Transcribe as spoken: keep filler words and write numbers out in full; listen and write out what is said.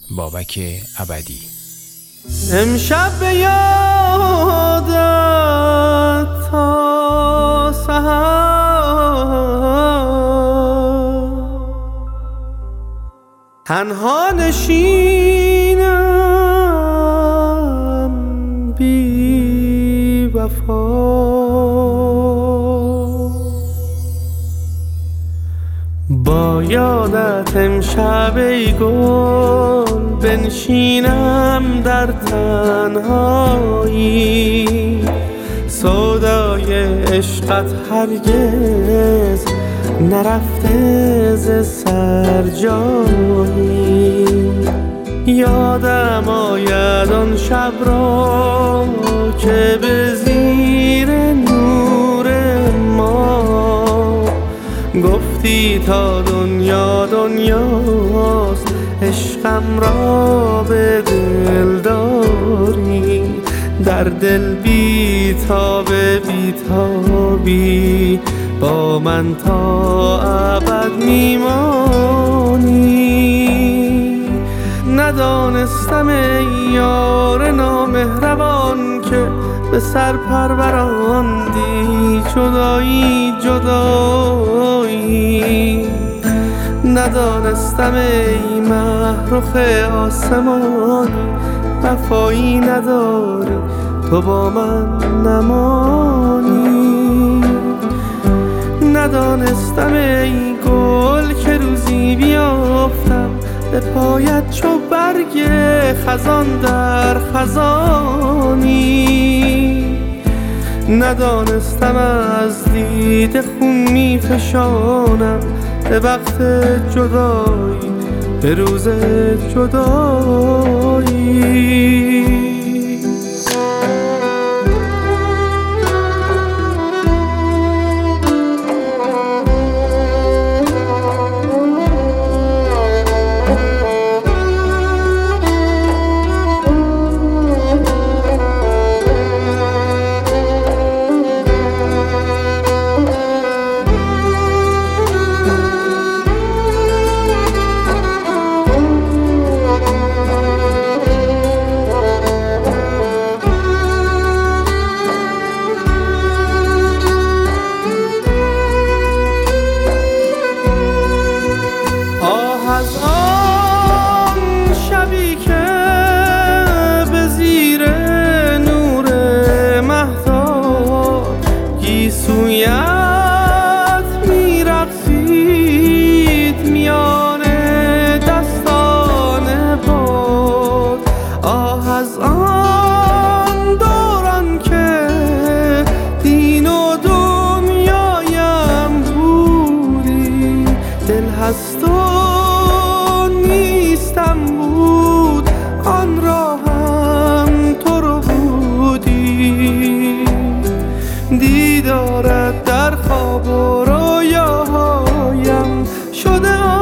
بابک ابدی. امشب به یادت تا سحر تنها نشینم بی وفا، با یادت امشب ای گل بنشینم در تنهایی، سودای عشقت هرگز نرفته ز سر جایی. یادم آید آن شب را که به زیر نور ما گفتی تا دنیا دنیاست، عشقم را به دل داری، در دل بی تاب بی تابی با من تا ابد میمانی. ندانستم ای یار نامهربان که به سر پروراندی جدایی جدایی. ندانستم ای مهرخ آسمانی وفایی نداری تو با من نمانی. ندانستم ای گل که روزی بیافتم به پایت چو برگ خزان در خزانی. ندانستم از دیده خون می فشانم به وقت جدایی به روز جدایی. از آن شبی که به زیر نور مهتاب گیسویت می‌رقصید میان دستان باد. آه از آن دوران که دین و دنیایم بودی، دل هست و نیستم بود آن را هم تو رو بودی. دیدارت در خواب و رویاهایم شده